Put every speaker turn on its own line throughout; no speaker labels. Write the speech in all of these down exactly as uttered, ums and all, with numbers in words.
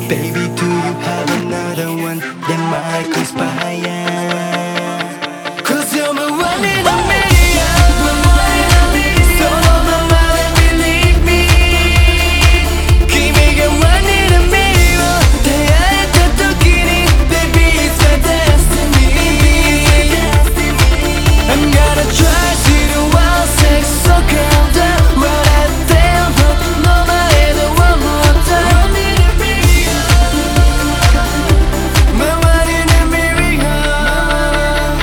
Baby, do you have another one that might conspire? Cause you're my one in a million, my one in a million. So my mind believe me.君がone in a million 出会えた時に Baby, it's my destiny. I'm gonna try to do one sex so calm down. What I tell her, no matter one more time. My one in a million.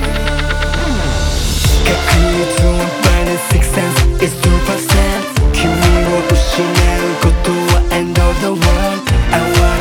確率を minus six cents is two percent 君を失うことは end of the world. I wanna